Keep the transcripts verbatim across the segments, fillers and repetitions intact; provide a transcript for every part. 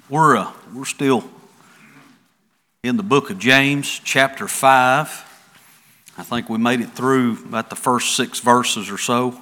We're uh, we're still in the book of James, chapter five. I think we made it through about the first six verses or so,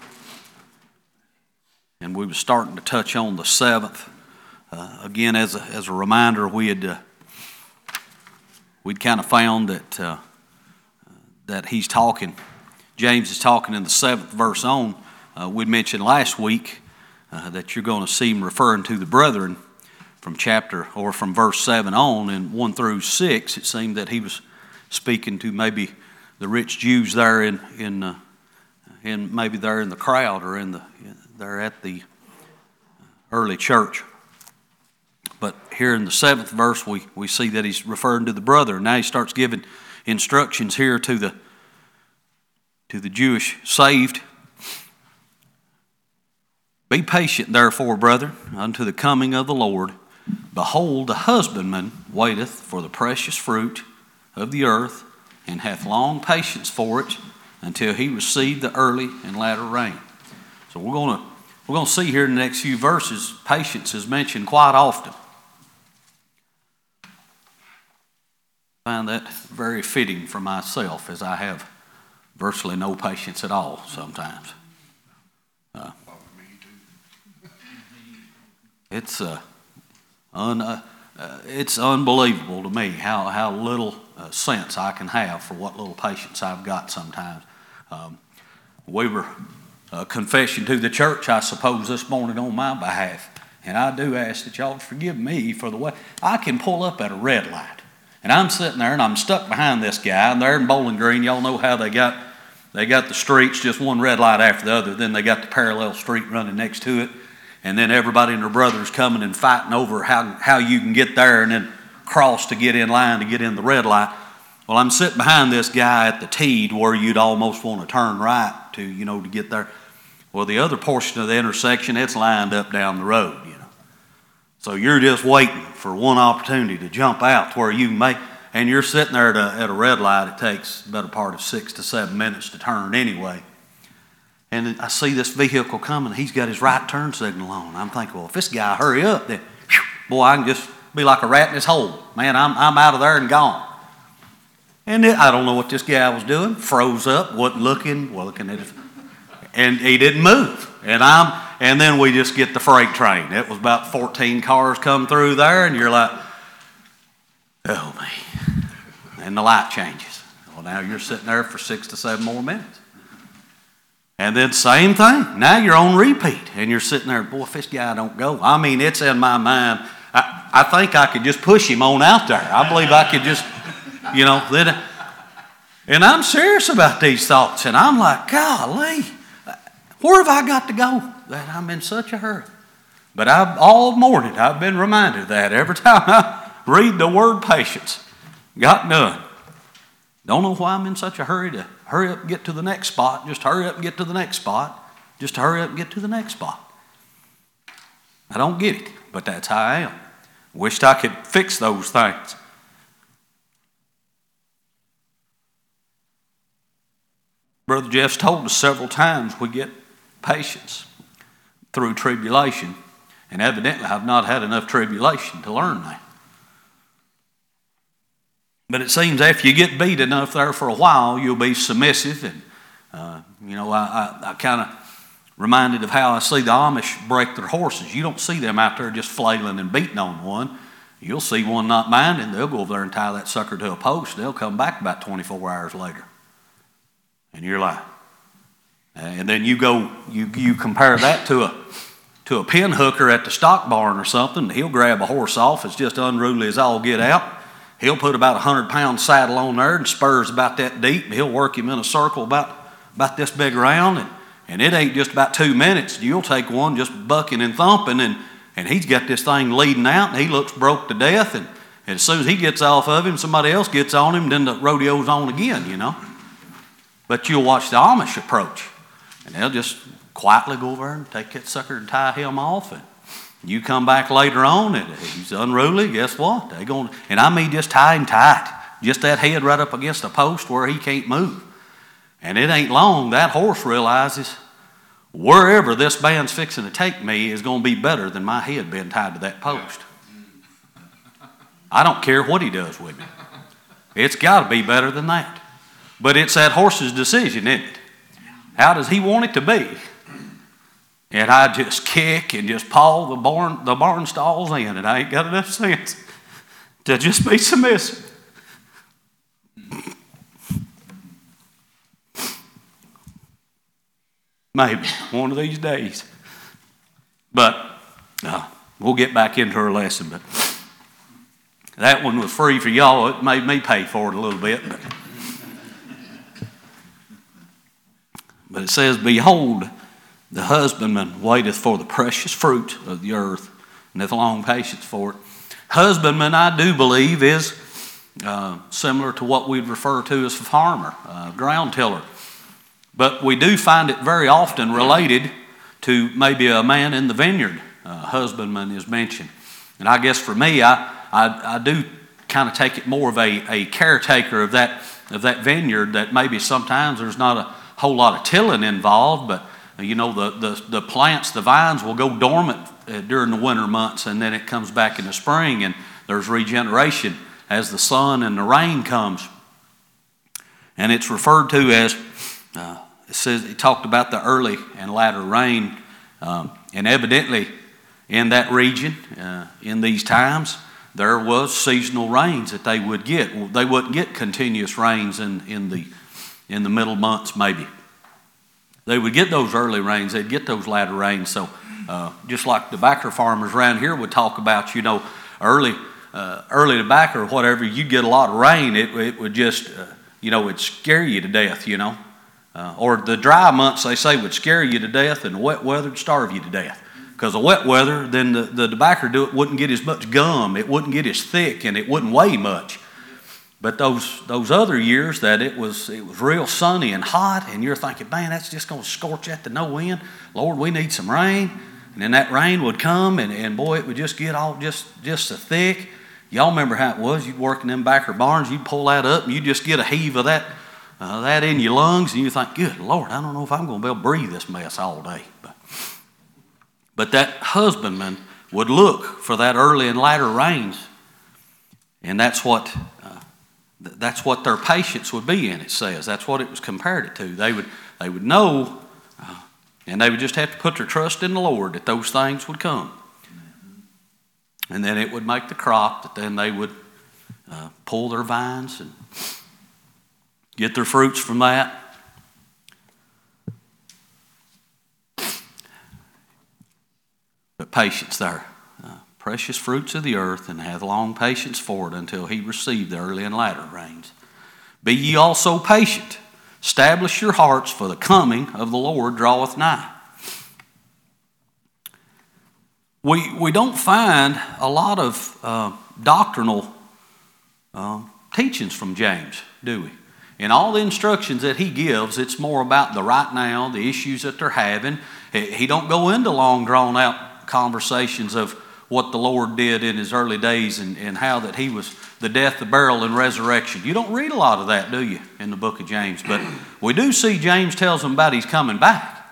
and we were starting to touch on the seventh. Uh, again, as a as a reminder, we had uh, we'd kind of found that uh, that he's talking. James is talking in the seventh verse on. Uh, we'd mentioned last week uh, that you're going to see him referring to the brethren. From chapter or from verse seven on, and one through six, it seemed that he was speaking to maybe the rich Jews there in in, uh, in maybe there in the crowd or in the there at the early church. But here in the seventh verse, we we see that he's referring to the brother. Now he starts giving instructions here to the to the Jewish saved. Be patient, therefore, brethren, unto the coming of the Lord. Behold, the husbandman waiteth for the precious fruit of the earth, and hath long patience for it, until he receive the early and latter rain. So we're going to we're going to see here in the next few verses, patience is mentioned quite often. I find that very fitting for myself, as I have virtually no patience at all sometimes. Uh, it's uh, Un, uh, uh, it's unbelievable to me how, how little uh, sense I can have for what little patience I've got sometimes. Um, we were uh, confessing to the church, I suppose, this morning on my behalf, and I do ask that y'all forgive me for the way I can pull up at a red light, and I'm sitting there and I'm stuck behind this guy, and they're in Bowling Green. Y'all know how they got they got the streets, just one red light after the other, then they got the parallel street running next to it. And then everybody and their brothers coming and fighting over how, how you can get there and then cross to get in line to get in the red light. Well, I'm sitting behind this guy at the T where you'd almost want to turn right to, you know, to get there. Well, the other portion of the intersection, it's lined up down the road, you know. So you're just waiting for one opportunity to jump out to where you can make, and you're sitting there at a, at a red light. It takes the better part of six to seven minutes to turn anyway. And I see this vehicle coming. He's got his right turn signal on. I'm thinking, well, if this guy hurry up, then, whew, boy, I can just be like a rat in his hole. Man, I'm I'm out of there and gone. And it, I don't know what this guy was doing. Froze up, wasn't looking, well, looking at it, and he didn't move. And I'm and then we just get the freight train. It was about fourteen cars come through there, and you're like, oh man. And the light changes. Well, now you're sitting there for six to seven more minutes. And then same thing. Now you're on repeat. And you're sitting there, boy, if this guy don't go. I mean, it's in my mind. I, I think I could just push him on out there. I believe I could just, you know. Then, and I'm serious about these thoughts. And I'm like, golly, where have I got to go that I'm in such a hurry? But I've, all morning I've been reminded of that. Every time I read the word patience, got done. Don't know why I'm in such a hurry to hurry up and get to the next spot. Just hurry up and get to the next spot. Just hurry up and get to the next spot. I don't get it, but that's how I am. Wished I could fix those things. Brother Jeff's told us several times we get patience through tribulation, and evidently I've not had enough tribulation to learn that. But it seems after you get beat enough there for a while, you'll be submissive. And, uh, you know, I, I, I kind of reminded of how I see the Amish break their horses. You don't see them out there just flailing and beating on one. You'll see one not minding. They'll go over there and tie that sucker to a post. They'll come back about twenty-four hours later. And you're like, and then you go, you, you compare that to a, to a pin hooker at the stock barn or something. He'll grab a horse off. It's just unruly as all get out. He'll put about a hundred pound saddle on there and spurs about that deep. And he'll work him in a circle about, about this big around. And, and it ain't just about two minutes. You'll take one just bucking and thumping, and, and he's got this thing leading out, and he looks broke to death. And, and as soon as he gets off of him, somebody else gets on him, then the rodeo's on again, you know. But you'll watch the Amish approach, and they'll just quietly go over and take that sucker and tie him off. And you come back later on, and he's unruly. Guess what? They going and I mean just tie him tight, just that head right up against a post where he can't move. And it ain't long that horse realizes wherever this band's fixing to take me is going to be better than my head being tied to that post. I don't care what he does with me. It's got to be better than that. But it's that horse's decision, isn't it? How does he want it to be? And I just kick and just paw the barn, the barn stalls in, and I ain't got enough sense to just be submissive. Maybe one of these days. But uh, we'll get back into our lesson. But that one was free for y'all. It made me pay for it a little bit. But, but it says, behold, the husbandman waiteth for the precious fruit of the earth, and hath long patience for it. Husbandman, I do believe, is uh, similar to what we'd refer to as a farmer, uh, ground tiller. But we do find it very often related to maybe a man in the vineyard. Uh, husbandman is mentioned. And I guess for me, I, I, I do kind of take it more of a, a caretaker of that, of that vineyard, that maybe sometimes there's not a whole lot of tilling involved, but you know, the, the, the plants, the vines will go dormant uh, during the winter months, and then it comes back in the spring, and there's regeneration as the sun and the rain comes. And it's referred to as, uh, it says, it talked about the early and latter rain, um, and evidently in that region, uh, in these times, there was seasonal rains that they would get. They wouldn't get continuous rains in, in, the, in the middle months maybe. They would get those early rains, they'd get those latter rains. So uh, just like tobacco farmers around here would talk about, you know, early uh, early tobacco or whatever, you'd get a lot of rain, it, it would just, uh, you know, it'd scare you to death, you know. Uh, or the dry months, they say, would scare you to death, and the wet weather would starve you to death. Because the wet weather, then the, the tobacco do it wouldn't get as much gum, it wouldn't get as thick, and it wouldn't weigh much. But those those other years that it was it was real sunny and hot, and you're thinking, man, that's just going to scorch at the no end. Lord, we need some rain. And then that rain would come, and, and boy, it would just get all just, just so thick. Y'all remember how it was. You'd work in them backer barns, you'd pull that up, and you'd just get a heave of that uh, that in your lungs, and you think, good Lord, I don't know if I'm going to be able to breathe this mess all day. But, but that husbandman would look for that early and latter rains, and that's what... Uh, That's what their patience would be in, it says. That's what it was compared it to. They would, they would know, uh, and they would just have to put their trust in the Lord that those things would come. And then it would make the crop that then they would uh, pull their vines and get their fruits from that. But patience there. Precious fruits of the earth, and hath long patience for it until he receive the early and latter rains. Be ye also patient. Establish your hearts, for the coming of the Lord draweth nigh. We, we don't find a lot of uh, doctrinal uh, teachings from James, do we? In all the instructions that he gives, it's more about the right now, the issues that they're having. He, he don't go into long, drawn-out conversations of what the Lord did in his early days, and, and how that he was the death, the burial, and resurrection. You don't read a lot of that, do you, in the book of James? But we do see James tells them about he's coming back.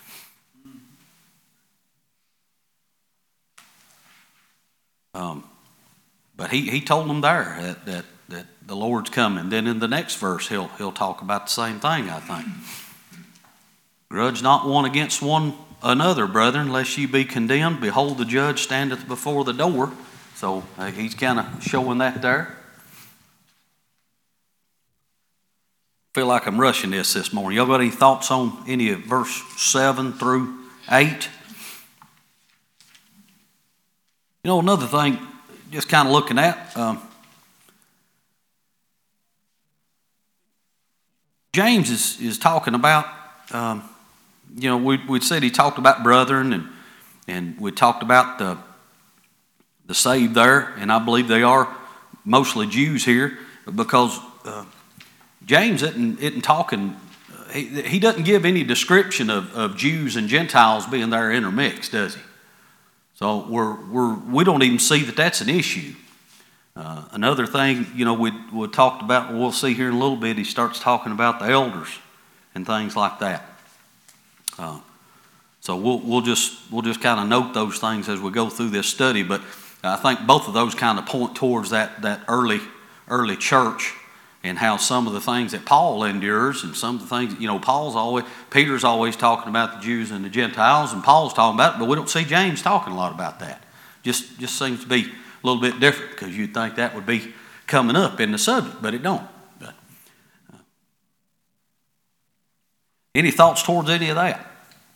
Um, but he, he told them there that, that, that the Lord's coming. Then in the next verse, he'll, he'll talk about the same thing, I think. Grudge not one against one another, brethren, lest ye be condemned. Behold, the judge standeth before the door. So uh, he's kind of showing that there. Feel like I'm rushing this this morning. Y'all got any thoughts on any of verse seven through eight? You know, another thing, just kind of looking at, um, James is, is talking about, um, you know, we we said he talked about brethren, and and we talked about the the saved there, and I believe they are mostly Jews here, because uh, James isn't, isn't talking. He, he doesn't give any description of, of Jews and Gentiles being there intermixed, does he? So we're we're we don't even see that that's an issue. Uh, another thing, you know, we we talked about. We'll see here in a little bit. He starts talking about the elders and things like that. Uh, so we'll we'll just we'll just kind of note those things as we go through this study. But I think both of those kind of point towards that, that early, early church and how some of the things that Paul endures and some of the things, you know, Paul's always, Peter's always talking about the Jews and the Gentiles, and Paul's talking about it, but we don't see James talking a lot about that. Just, just seems to be a little bit different because you'd think that would be coming up in the subject, but it don't. But, uh, any thoughts towards any of that?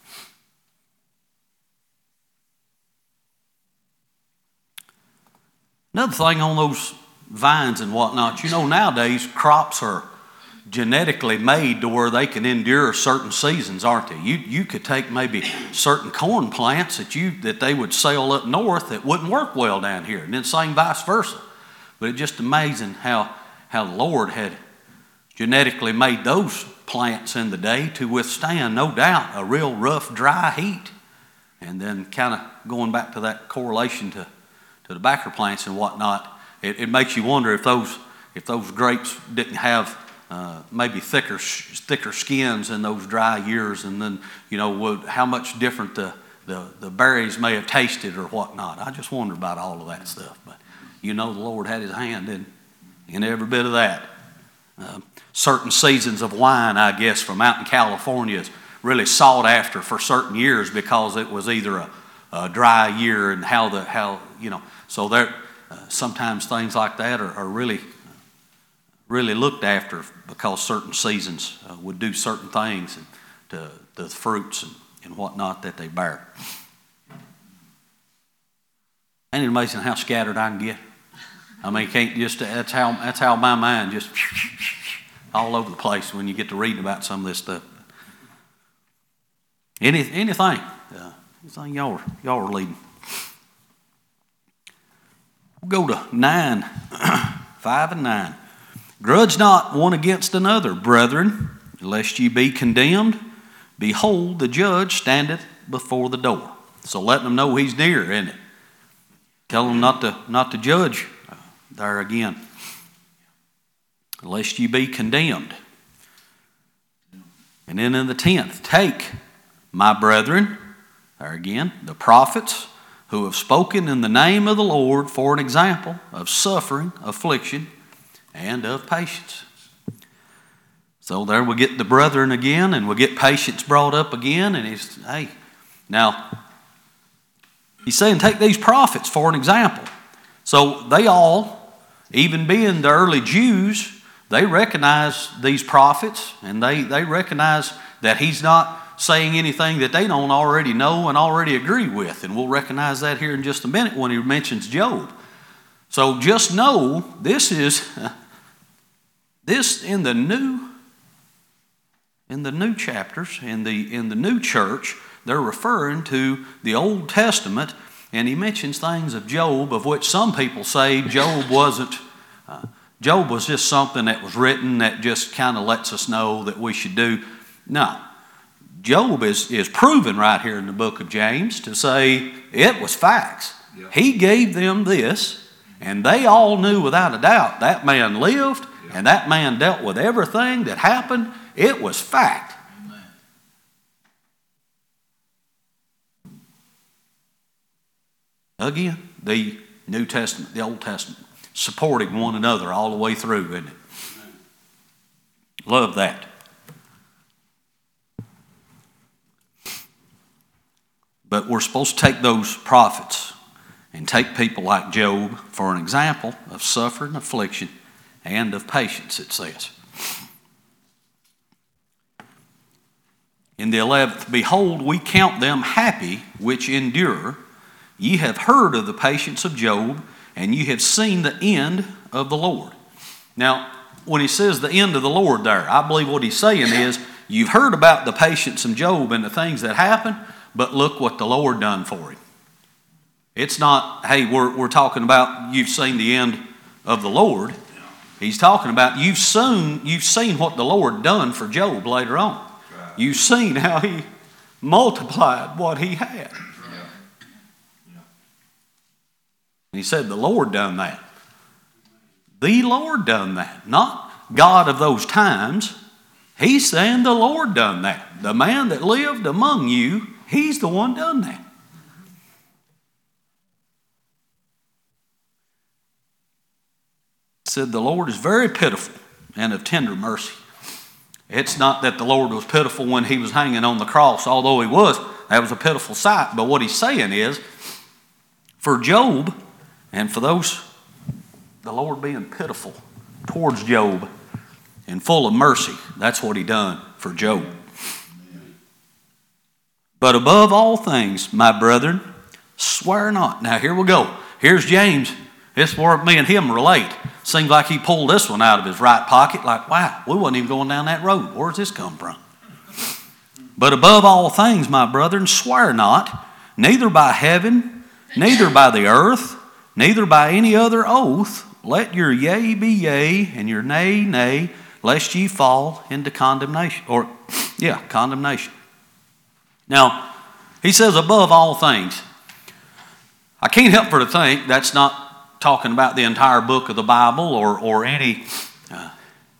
Another thing on those vines and whatnot, you know, nowadays crops are genetically made to where they can endure certain seasons, aren't they? You you could take maybe certain corn plants that you that they would sell up north that wouldn't work well down here, and then same vice versa. But it's just amazing how how the Lord had genetically made those plants in the day to withstand, no doubt, a real rough, dry heat. And then kind of going back to that correlation to to the backer plants and whatnot, it, it makes you wonder if those if those grapes didn't have uh, maybe thicker thicker skins in those dry years, and then you know would, how much different the, the the berries may have tasted or whatnot. I just wonder about all of that stuff. But you know the Lord had His hand in in every bit of that. Uh, certain seasons of wine, I guess, from out in California is really sought after for certain years because it was either a, a dry year and how the how you know. So there, uh, sometimes things like that are, are really, really looked after because certain seasons uh, would do certain things and to the fruits and, and whatnot that they bear. Ain't it amazing how scattered I can get? I mean, can't just that's how that's how my mind just all over the place when you get to reading about some of this stuff. Any anything, uh, anything y'all are, y'all are leading. We'll go to nine, five and nine. Grudge not one against another, brethren, lest ye be condemned. Behold, the judge standeth before the door. So letting them know he's near, isn't it? Tell them not to not to judge uh, there again. Lest ye be condemned. And then in the tenth, take, my brethren, there again, the prophets, who have spoken in the name of the Lord for an example of suffering, affliction, and of patience. So there we get the brethren again, and we get patience brought up again, and he's, hey, now, he's saying take these prophets for an example. So they all, even being the early Jews, they recognize these prophets, and they, they recognize that he's not saying anything that they don't already know and already agree with. And we'll recognize that here in just a minute when he mentions Job. So just know this is this in the new in the new chapters, in the in the new church, they're referring to the Old Testament, and he mentions things of Job, of which some people say Job wasn't uh, Job was just something that was written that just kind of lets us know that we should do. No. Job is, is proven right here in the book of James to say it was facts. Yeah. He gave them this, and they all knew without a doubt that man lived, yeah, and that man dealt with everything that happened. It was fact. Amen. Again, the New Testament, the Old Testament, supporting one another all the way through, isn't it? Amen. Love that. But we're supposed to take those prophets and take people like Job for an example of suffering, affliction, and of patience, it says. In the eleventh, behold, we count them happy which endure. Ye have heard of the patience of Job, and ye have seen the end of the Lord. Now, when he says the end of the Lord there, I believe what he's saying is, you've heard about the patience of Job and the things that happened, but look what the Lord done for him. It's not, hey, we're, we're talking about you've seen the end of the Lord. He's talking about you've seen, you've seen what the Lord done for Job later on. Right. You've seen how he multiplied what he had. Yeah. Yeah. And he said the Lord done that. The Lord done that. Not God of those times. He's saying the Lord done that. The man that lived among you, he's the one done that. said, the Lord is very pitiful and of tender mercy. It's not that the Lord was pitiful when he was hanging on the cross, although he was. That was a pitiful sight. But what he's saying is, for Job, and for those, the Lord being pitiful towards Job and full of mercy, that's what he done for Job. But above all things, my brethren, swear not. Now here we go. Here's James. This is where me and him relate. Seems like he pulled this one out of his right pocket. Like, wow, we wasn't even going down that road. Where's this come from? But above all things, my brethren, swear not, neither by heaven, neither by the earth, neither by any other oath. Let your yea be yea, and your nay, nay, lest ye fall into condemnation. Or, yeah, condemnation. Now, he says above all things. I can't help but to think that's not talking about the entire book of the Bible or or any uh,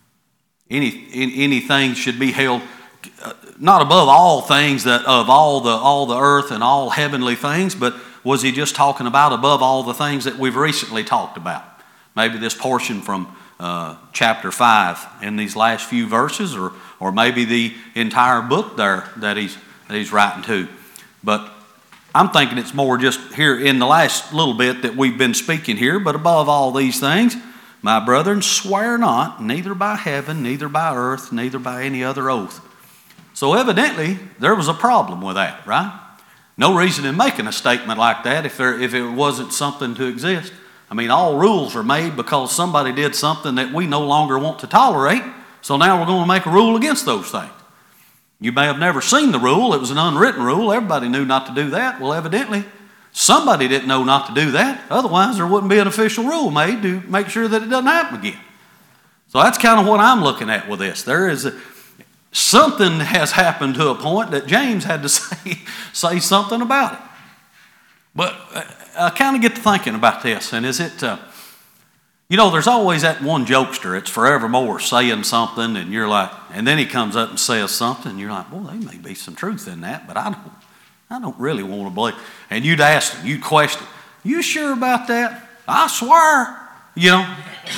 any anything should be held uh, not above all things that of all the all the earth and all heavenly things, but was he just talking about above all the things that we've recently talked about? Maybe this portion from uh, chapter five in these last few verses, or or maybe the entire book there that he's that he's writing to. But I'm thinking it's more just here in the last little bit that we've been speaking here. But above all these things, my brethren, swear not, neither by heaven, neither by earth, neither by any other oath. So evidently, there was a problem with that, right? No reason in making a statement like that if there if it wasn't something to exist. I mean, all rules are made because somebody did something that we no longer want to tolerate. So now we're going to make a rule against those things. You may have never seen the rule. It was an unwritten rule. Everybody knew not to do that. Well, evidently, somebody didn't know not to do that. Otherwise, there wouldn't be an official rule made to make sure that it doesn't happen again. So that's kind of what I'm looking at with this. There is a, something has happened to a point that James had to say, say something about it. But I kind of get to thinking about this. And is it... Uh, You know, there's always that one jokester. It's forevermore saying something, and you're like, and then he comes up and says something, and you're like, well, there may be some truth in that, but I don't, I don't really want to believe. And you'd ask him, you'd question, you sure about that? I swear, you know,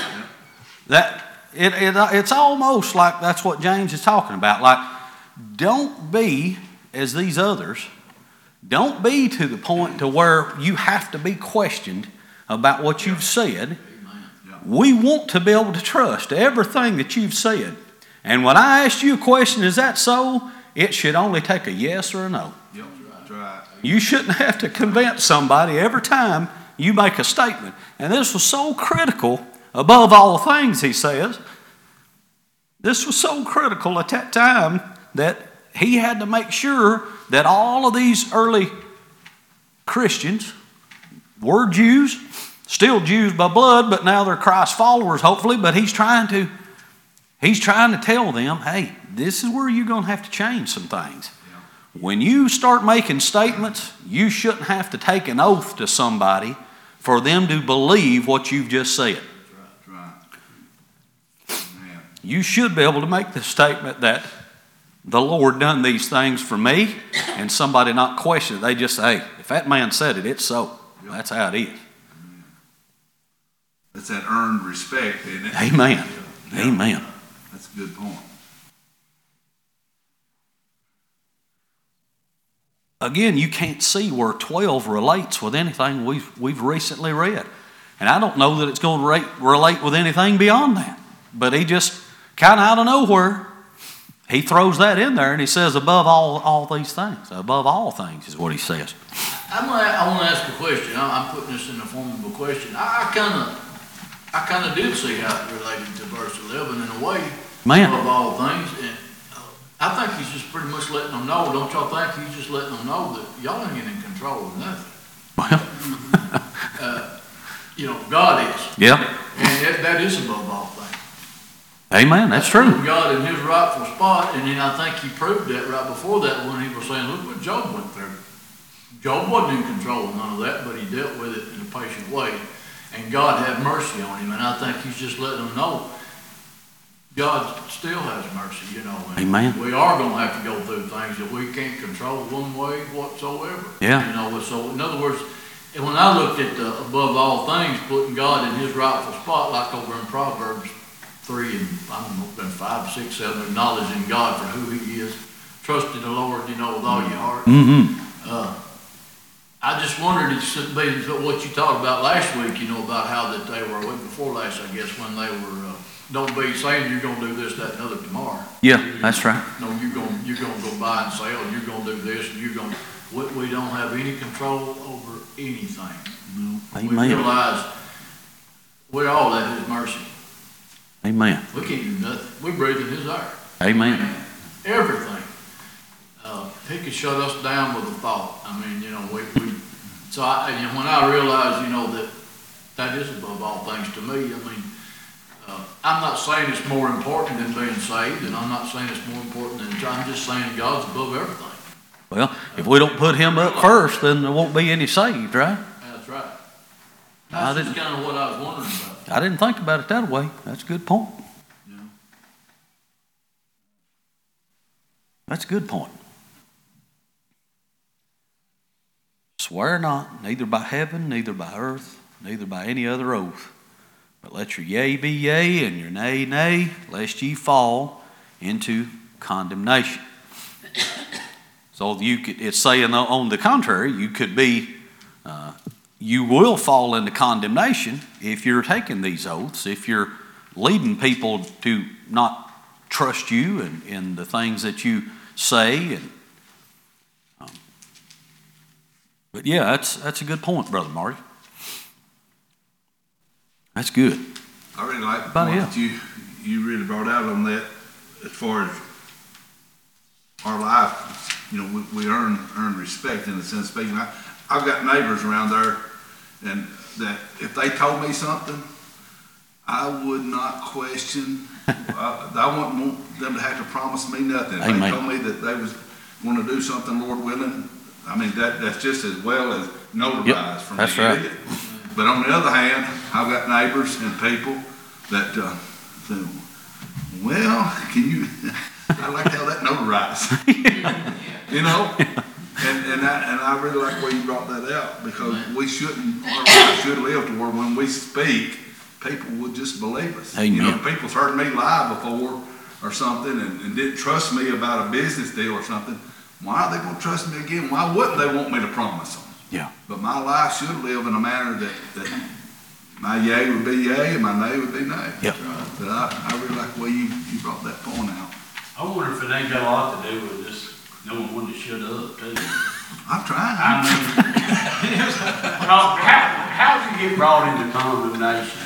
that it, it it's almost like that's what James is talking about. Like, don't be as these others. Don't be to the point to where you have to be questioned about what you've said. We want to be able to trust everything that you've said. And when I ask you a question, is that so? It should only take a yes or a no. Yep, that's right. You shouldn't have to convince somebody every time you make a statement. And this was so critical, above all things, he says. This was so critical at that time that he had to make sure that all of these early Christians were Jews, still Jews by blood, but now they're Christ followers, hopefully. But he's trying to, he's trying to tell them, hey, this is where you're going to have to change some things. Yeah. When you start making statements, you shouldn't have to take an oath to somebody for them to believe what you've just said. That's right. That's right. Man. You should be able to make the statement that the Lord done these things for me, and somebody not question it. They just say, hey, if that man said it, it's so. Yep. That's how it is. It's that earned respect, isn't it? Amen. Yeah. Amen. That's a good point. Again, you can't see where twelve relates with anything we've, we've recently read. And I don't know that it's going to rate, relate with anything beyond that. But he just kind of out of nowhere, he throws that in there and he says, above all, all these things. Above all things is what he says. I'm gonna, I want to ask a question. I'm putting this in the form of a question. I kind of I kind of did see how it related to verse eleven in a way, Man. Above all things. And I think he's just pretty much letting them know, don't y'all think he's just letting them know that y'all ain't in control of nothing. Well. uh, you know, God is. Yeah. And that, that is above all things. Amen, that's true. God in his rightful spot, and then I think he proved that right before that when he was saying, look what Job went through. Job wasn't in control of none of that, but he dealt with it in a patient way. And God had mercy on him, and I think he's just letting them know God still has mercy, you know. And Amen. We are going to have to go through things that we can't control one way whatsoever. Yeah. You know, so in other words, and when I looked at the above all things, putting God in his rightful spot, like over in Proverbs three and, I don't know, been five, six, seven, acknowledging God for who he is, trusting the Lord, you know, with all your heart. Mm-hmm. Uh, I just wondered, it's what you talked about last week, you know, about how that they were, a week before last, I guess, when they were, uh, don't be saying you're gonna do this, that, and other tomorrow. Yeah, that's right. No, you're gonna, you're gonna go buy and sell, and you're gonna do this, and you're gonna, we, we don't have any control over anything. We Amen. realize we're all at his mercy. Amen. We can't do nothing. We breathe in his air. Amen. Everything. Uh, he could shut us down with a thought. I mean, you know, we, we so I, and when I realized, you know, that that is above all things to me, I mean, uh, I'm not saying it's more important than being saved, and I'm not saying it's more important than, I'm just saying God's above everything. Well, if we don't put him up first, then there won't be any saved, right? That's right. I That's just didn't- kind of what I was wondering about. I didn't think about it that way. That's a good point. You know? That's a good point. Swear not, neither by heaven, neither by earth, neither by any other oath, but let your yea be yea and your nay, nay, lest ye fall into condemnation. So you could, it's saying on the contrary, you could be, uh, you will fall into condemnation if you're taking these oaths, if you're leading people to not trust you and in the things that you say. And um, but yeah, that's that's a good point, Brother Marty. That's good. I really like the About point it. that you, you really brought out on that as far as our life. You know, we, we earn earn respect in the sense of speaking. I, I've got neighbors around there, and that if they told me something, I would not question. I, I wouldn't want them to have to promise me nothing. If Amen. they told me that they was going to do something, Lord willing, I mean, that that's just as well as notarized Yep, for me. that's right. Isn't it? But on the other hand, I've got neighbors and people that uh, say, well, can you, I like how that notarized. You know? And, and, I, and I really like the way you brought that out, because we shouldn't, our lives should live to where when we speak, people would just believe us. Amen. You know, people's heard me lie before or something and, and didn't trust me about a business deal or something. Why are they going to trust me again? Why wouldn't they want me to promise them? Yeah. But my life should live in a manner that, that my yea would be yea and my nay would be nay. Yep. But I, I really like the way you, you brought that point out. I wonder if it ain't got a lot to do with just knowing when to shut up, too. I'm trying. I mean, well, how, how do you get brought into condemnation?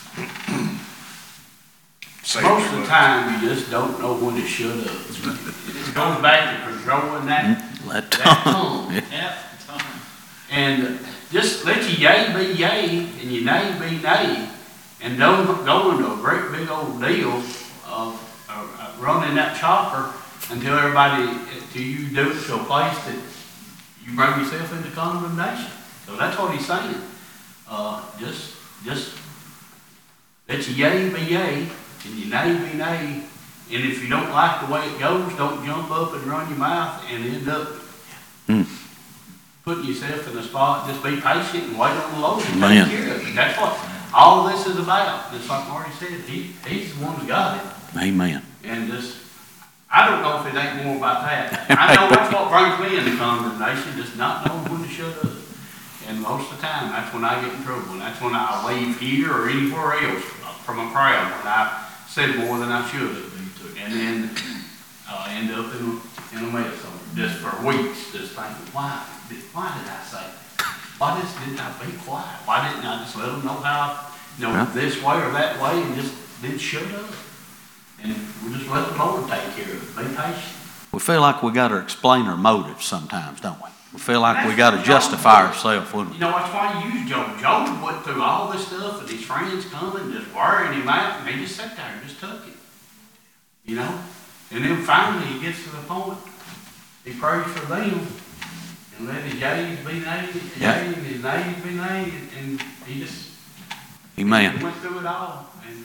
Most of the time, you just don't know when to shut up. It goes back to controlling that, Let that tongue. Yeah. Yeah, tongue. And just let your yea be yea and your nay be nay. And don't go into a great big old deal of uh, running that chopper until everybody, until you do it to a place that you bring yourself into condemnation. So that's what he's saying. Uh, just, just let your yea be yea and your nay be nay. And if you don't like the way it goes, don't jump up and run your mouth and end up Mm. putting yourself in a spot. Just be patient and wait on the Lord and Man. take care of it. That's what all this is about. Just like Marty said, he, he's the one who got it. Amen. And just, I don't know if it ain't more about that. I know that's what brings me into condemnation, just not knowing when to shut up. And most of the time, that's when I get in trouble. And that's when I leave here or anywhere else from a crowd when I said more than I should. And then uh, end up in, a- in a mess on it, just for weeks, just thinking, why, did, why did I say that? Why just didn't I be quiet? Why didn't I just let them know how, you know, Yeah. this way or that way, and just didn't shut up? And we just let the Lord take care of it. Be patient. We feel like we got to explain our motives sometimes, don't we? We feel like we got to justify ourselves, wouldn't You know, that's why you use Job. Job went through all this stuff, and his friends coming, just wearing him out, and he just sat there and just took it. You know? And then finally he gets to the point, he prays for them, and let his yays be nays, Yeah. yea, and his nays be nays, and he just we? Amen. went through it all. And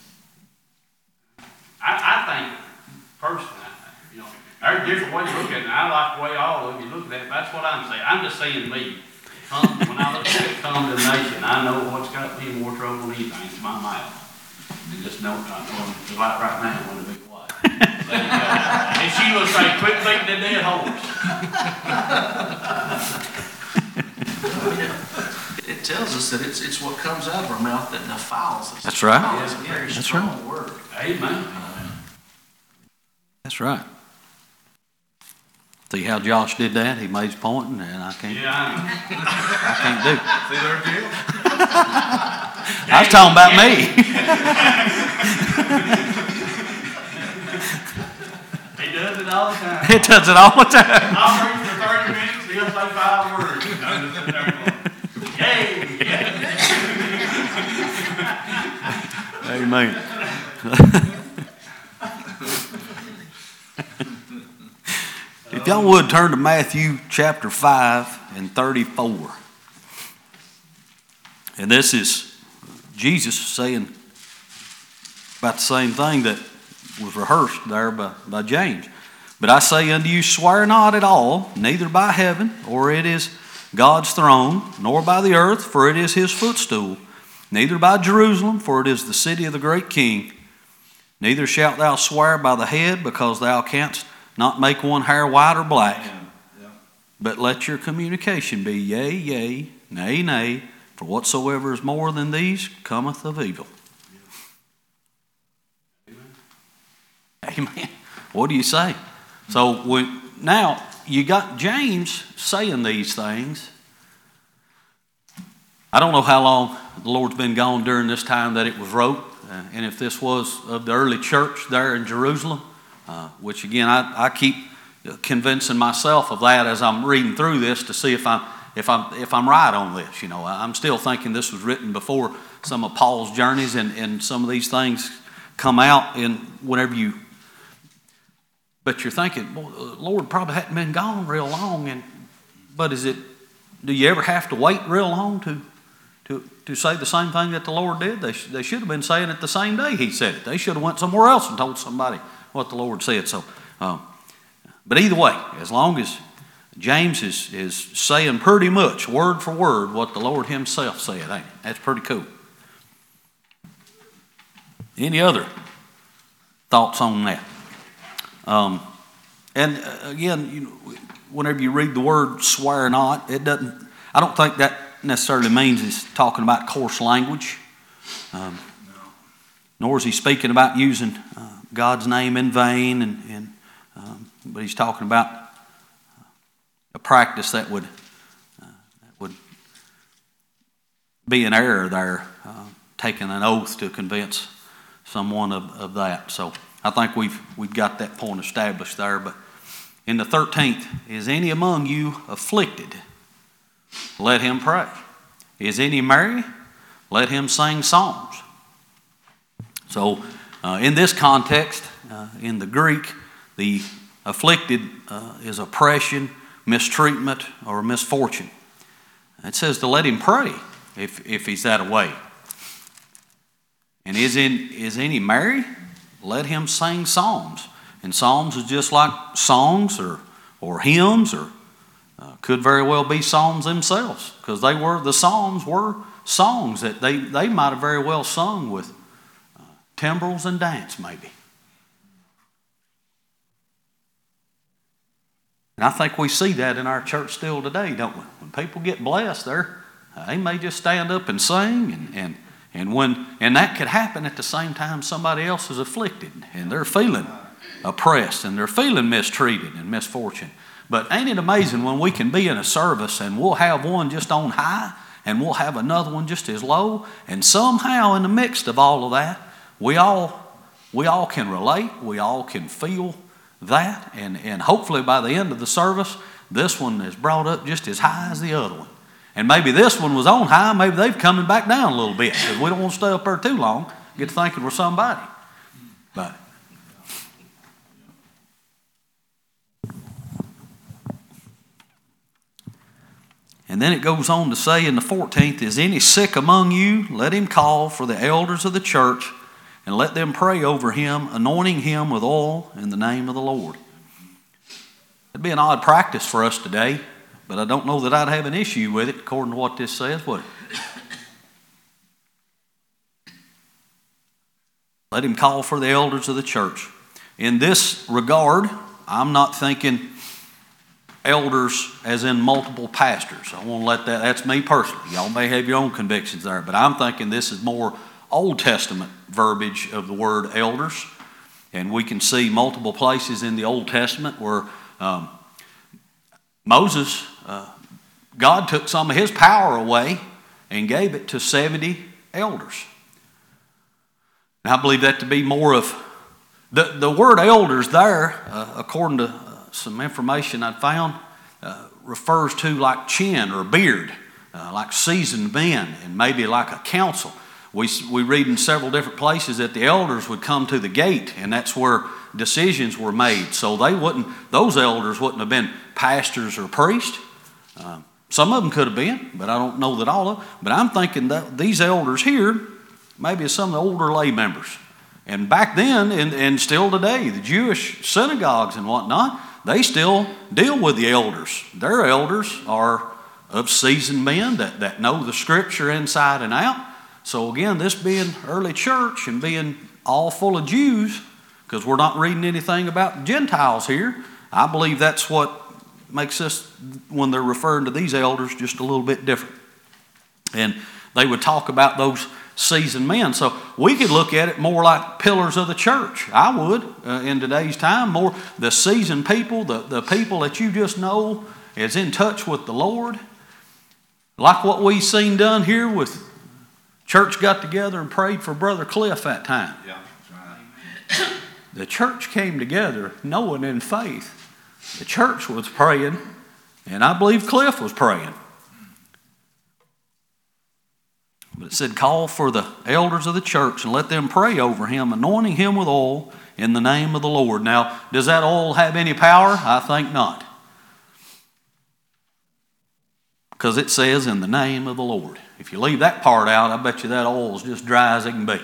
I, I think, personally, I- you know, there's different ways to look at it, and I like the way all of you look at it, but that's what I'm saying. I'm just saying me. Come, when I look at condemnation, I know what's got me in more trouble than anything. It's my mouth. And just know, I know, it's like right now, I want to be quiet. Let it go. And she will say, quit beating the dead horse. It tells us that it's, it's what comes out of our mouth that defiles us. That's right. It's a very That's strong right. word. Amen. That's right. See how Josh did that? He made his point, and I can't, Yeah, I can't do it. See there, Jim? I was talking about me. he does it all the time. It does it all the time. I'll preach for thirty minutes, he'll say five words. I'm just sitting there going, yay, yay. Amen. If y'all would turn to Matthew chapter five and thirty-four. And this is Jesus saying about the same thing that was rehearsed there by, by James. But I say unto you, swear not at all, neither by heaven, or it is God's throne, nor by the earth, for it is his footstool, neither by Jerusalem, for it is the city of the great king. Neither shalt thou swear by the head, because thou canst not make one hair white or black. Yeah. But let your communication be yea, yea, nay, nay, for whatsoever is more than these cometh of evil. Amen. Amen. What do you say? So we, now you got James saying these things. I don't know how long the Lord's been gone during this time that it was wrote, uh, and if this was of the early church there in Jerusalem, uh, which again I, I keep convincing myself of that as I'm reading through this to see if I'm if I'm if I'm right on this. You know, I'm still thinking this was written before some of Paul's journeys, and, and some of these things come out in whenever you. But you're thinking, well, the Lord probably hadn't been gone real long, and but is it? Do you ever have to wait real long to to to say the same thing that the Lord did? They sh- they should have been saying it the same day He said it. They should have went somewhere else and told somebody what the Lord said. So, um, but either way, as long as James is is saying pretty much word for word what the Lord Himself said, ain't it? That's pretty cool. Any other thoughts on that? Um, and again, you know, whenever you read the word "swear not," it doesn't. I don't think that necessarily means it's talking about coarse language. Um, No. Nor is he speaking about using uh, God's name in vain, and, and um, but he's talking about a practice that would uh, that would be an error there, uh, taking an oath to convince someone of, of that. So I think we've we've got that point established there. But in the thirteenth, is any among you afflicted? Let him pray. Is any merry? Let him sing psalms. So uh, in this context, uh, in the Greek, the afflicted uh, is oppression, mistreatment, or misfortune. It says to let him pray if, if he's that way. And is, in, is any merry? Let him sing psalms. And psalms is just like songs or, or hymns, or uh, could very well be psalms themselves, because they were the psalms were songs that they, they might have very well sung with uh, timbrels and dance maybe. And I think we see that in our church still today, don't we? When people get blessed, they're, uh, they may just stand up and sing, and, and and when and that could happen at the same time somebody else is afflicted, and they're feeling oppressed, and they're feeling mistreated and misfortune. But ain't it amazing when we can be in a service and we'll have one just on high, and we'll have another one just as low, and somehow in the midst of all of that, we all we all can relate, we all can feel that, and, and hopefully by the end of the service, this one is brought up just as high as the other one. And maybe this one was on high, maybe they've coming back down a little bit, because we don't want to stay up there too long, get to thinking we're somebody. But and then it goes on to say in the fourteenth, is any sick among you? Let him call for the elders of the church, and let them pray over him, anointing him with oil in the name of the Lord. It'd be an odd practice for us today, but I don't know that I'd have an issue with it according to what this says, would it? Let him call for the elders of the church. In this regard, I'm not thinking elders as in multiple pastors. I won't let that, that's me personally. Y'all may have your own convictions there, but I'm thinking this is more Old Testament verbiage of the word elders. And we can see multiple places in the Old Testament where um, Moses, uh, God took some of his power away and gave it to seventy elders. And I believe that to be more of, the, the word elders there, uh, according to uh, some information I found, uh, refers to like chin or beard, uh, like seasoned men, and maybe like a council. We, we read in several different places that the elders would come to the gate, and that's where decisions were made. So they wouldn't; those elders wouldn't have been pastors or priests. Uh, some of them could have been, but I don't know that all of them. But I'm thinking that these elders here, maybe some of the older lay members. And back then, and, and still today, the Jewish synagogues and whatnot, they still deal with the elders. Their elders are of seasoned men that, that know the Scripture inside and out. So again, this being early church and being all full of Jews, because we're not reading anything about Gentiles here, I believe that's what makes us, when they're referring to these elders, just a little bit different. And they would talk about those seasoned men. So we could look at it more like pillars of the church. I would, uh, in today's time, more the seasoned people, the, the people that you just know is in touch with the Lord. Like what we seen done here with church got together and prayed for Brother Cliff that time. Yeah, that's right. The church came together knowing in faith. The church was praying, and I believe Cliff was praying. But it said, call for the elders of the church and let them pray over him, anointing him with oil in the name of the Lord. Now, does that oil have any power? I think not. Because it says in the name of the Lord. If you leave that part out, I bet you that oil is just dry as it can be.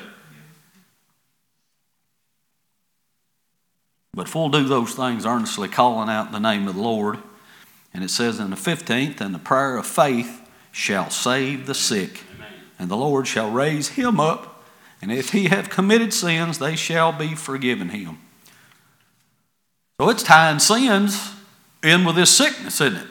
But if we'll do those things earnestly, calling out the name of the Lord, and it says in the fifteenth, and the prayer of faith shall save the sick, and the Lord shall raise him up, and if he have committed sins, they shall be forgiven him. So it's tying sins in with this sickness, isn't it?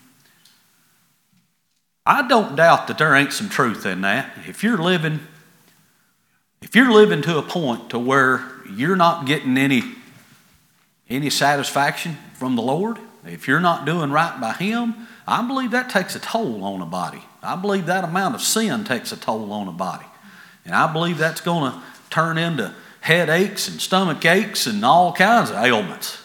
I don't doubt that there ain't some truth in that. If you're living, if you're living to a point to where you're not getting any, any satisfaction from the Lord, if you're not doing right by him, I believe that takes a toll on a body. I believe that amount of sin takes a toll on a body. And I believe that's going to turn into headaches and stomach aches and all kinds of ailments.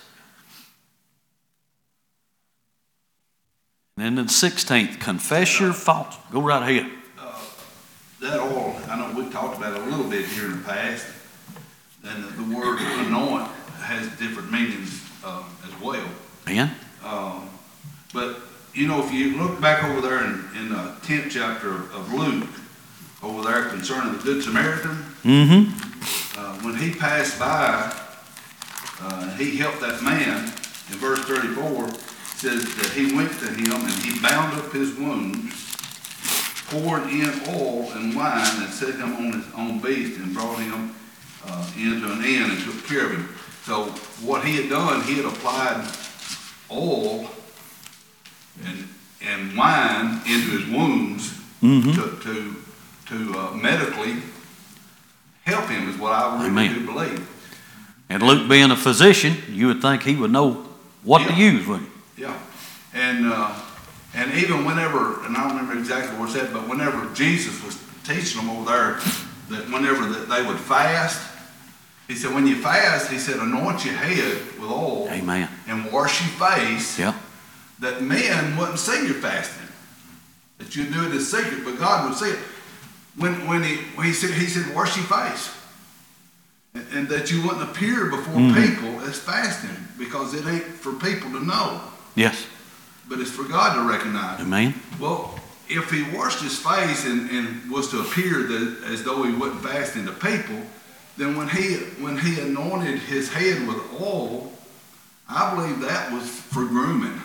And then the sixteenth, confess your faults. Go right ahead. Uh, that oil, I know we've talked about it a little bit here in the past, and the, the word anoint has different meanings uh, as well. Man. Um, but, you know, if you look back over there in, in the tenth chapter of, of Luke, over there concerning the Good Samaritan, Mm-hmm. uh, when he passed by, uh, he helped that man, in verse thirty-four, says that he went to him and he bound up his wounds, poured in oil and wine, and set him on his own beast and brought him uh, into an inn and took care of him. So what he had done, he had applied oil and and wine into his wounds Mm-hmm. to to, to uh, medically help him, is what I really Amen. do believe. And Luke being a physician, you would think he would know what Yeah. to use, wouldn't he? Yeah, and uh, and even whenever, and I don't remember exactly what it said, but whenever Jesus was teaching them over there, that whenever that they would fast, he said, when you fast, he said, anoint your head with oil Amen. and wash your face, Yep. that men wouldn't see your fasting, that you'd do it in secret, but God would see it. When when he when he said he said wash your face, and, and that you wouldn't appear before Mhm. people as fasting, because it ain't for people to know, Yes. but it's for God to recognize. Amen. Well, if he washed his face and, and was to appear that, as though he wasn't fasting to people, then when he when he anointed his head with oil, I believe that was for grooming.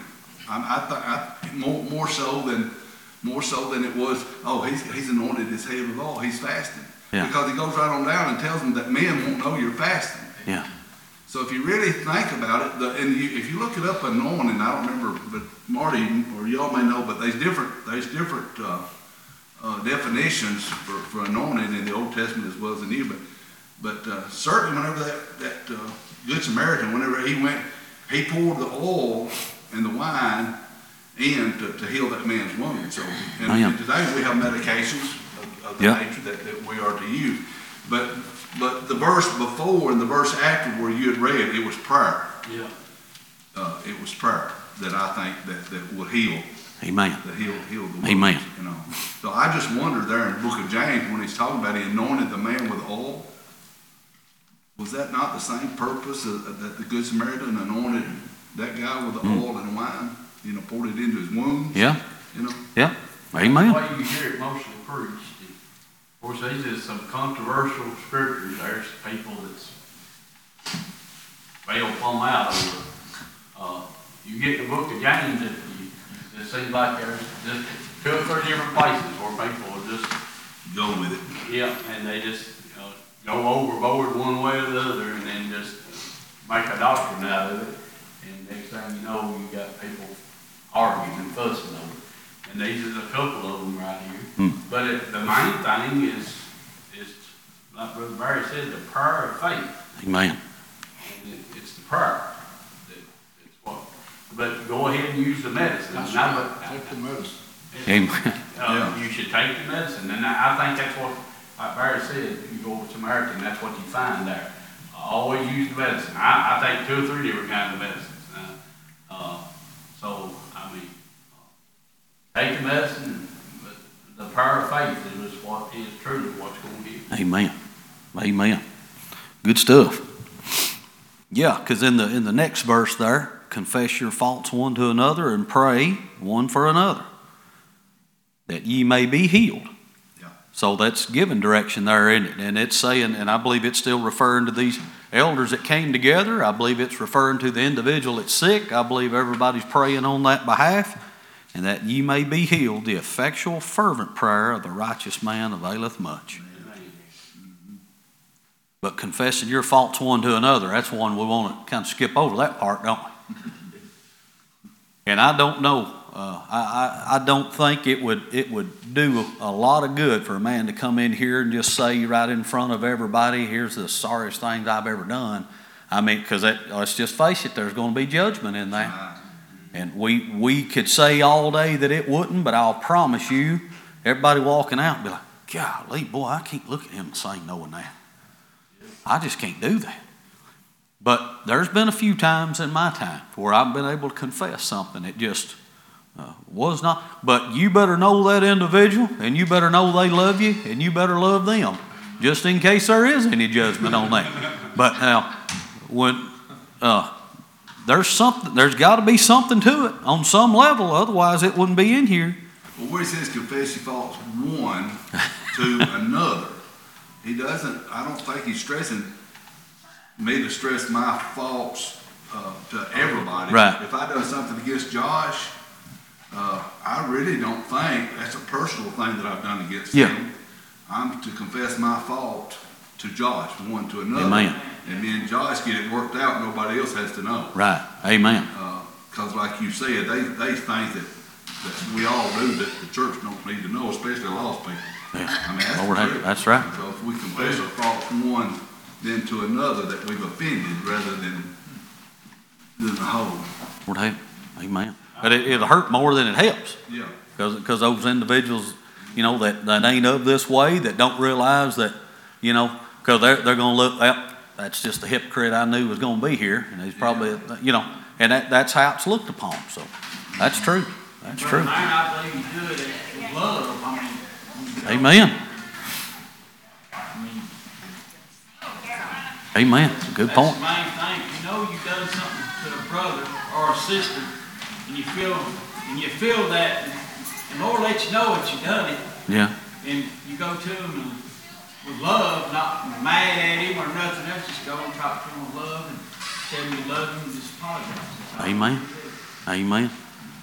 I, I, th- I more more so than more so than it was. Oh, he's he's anointed his head with oil. He's fasting. Yeah. Because he goes right on down and tells them that men won't know you're fasting. Yeah. So if you really think about it, the, and you, if you look it up, anointing, I don't remember, but Marty or y'all may know, but there's different there's different uh, uh, definitions for, for anointing in the Old Testament as well as the New. But but uh, certainly whenever that that uh, Good Samaritan, whenever he went, he poured the oil and the wine in to, to heal that man's wound. So and, Oh, yeah. and today we have medications of, of the Yeah. nature that, that we are to use, but. But the verse before and the verse after where you had read, it was prayer. Yeah. Uh, it was prayer that I think that, that would heal, Amen. that heal, heal the wounds. Amen. You know. So I just wonder there in the book of James when he's talking about he anointed the man with oil, was that not the same purpose of, of that the Good Samaritan anointed that guy with the Mm. oil and wine, you know, poured it into his wounds? Yeah. You know? Yeah. Amen. That's why you hear it mostly preached. Of course, these are some controversial scriptures. There's people that's bail plumb out over. Uh, you get the book of James, it, you, it seems like there's just two or three different places where people will just, Go with it. yeah, and they just uh, go overboard one way or the other and then just make a doctrine out of it. And next thing you know, you got people arguing and fussing over it. And these is a couple of them right here. Hmm. But it, the main thing is, is like Brother Barry said, the prayer of faith. Amen. And it, it's the prayer that it's what. But go ahead and use the medicine. That's Now, right. but, Take the medicine. Amen. uh, You should take the medicine, and I, I think that's what, like Barry said, you go over to Samaritan, that's what you find there. Always use the medicine. I, I take two or three different kinds of medicines. Uh, uh, so, I mean, take the medicine, but the power of faith is what is truly what's going to heal. Amen. Amen. Good stuff. Yeah, because in the in the next verse there, confess your faults one to another and pray one for another, that ye may be healed. Yeah. So that's given direction there in it. And it's saying, and I believe it's still referring to these elders that came together. I believe it's referring to the individual that's sick. I believe everybody's praying on that behalf. And that ye may be healed, the effectual fervent prayer of the righteous man availeth much. But confessing your faults one to another, that's one we want to kind of skip over that part, don't we? And I don't know, uh, I, I, I don't think it would it would do a lot of good for a man to come in here and just say right in front of everybody, here's the sorriest things I've ever done. I mean, because let's just face it, there's going to be judgment in that. And we we could say all day that it wouldn't, but I'll promise you, everybody walking out will be like, golly, boy, I can't look at him and say knowing that. I just can't do that. But there's been a few times in my time where I've been able to confess something. It just uh, was not. But you better know that individual, and you better know they love you, and you better love them, just in case there is any judgment on that. But now, when uh, there's something, there's got to be something to it on some level. Otherwise, it wouldn't be in here. Well, where he says confess your faults one to another, he doesn't, I don't think he's stressing me to stress my faults uh, to everybody. Right. If I done something against Josh, uh, I really don't think that's a personal thing that I've done against Yeah. him. I'm to confess my fault to Josh, one to another. Amen. And me and Josh get it worked out, nobody else has to know. Right. Amen. Because like you said, they, they think that, that we all do that the church don't need to know, especially lost people. Yeah. I mean, that's Lord, the truth. that's right. So if we confess our faults one then to another that we've offended rather than, than the whole. Lord help. Amen. But it, it'll hurt more than it helps. Yeah. Because those individuals, you know, that, that ain't of this way, that don't realize that, you know, because they're, they're going to look, well, that's just the hypocrite I knew was going to be here. And he's probably, you know, and that, that's how it's looked upon. So that's true. That's But true. man, I believe you do it with love. I mean, Amen. I mean, Amen. Good that's point. the main thing. You know you've done something to a brother or a sister, and you feel and you feel that, and the Lord lets you know that you done it, Yeah. and you go to him and, with love, not mad at him or nothing else. Just go and talk to him with love and tell him you love him and just apologize. That's all Amen. you do. Amen.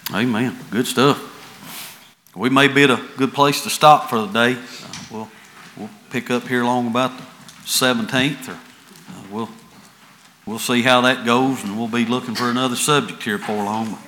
Amen. Good stuff. We may be at a good place to stop for the day. Uh, we'll, we'll pick up here along about the seventeenth, or uh, we'll, we'll see how that goes, and we'll be looking for another subject here before long.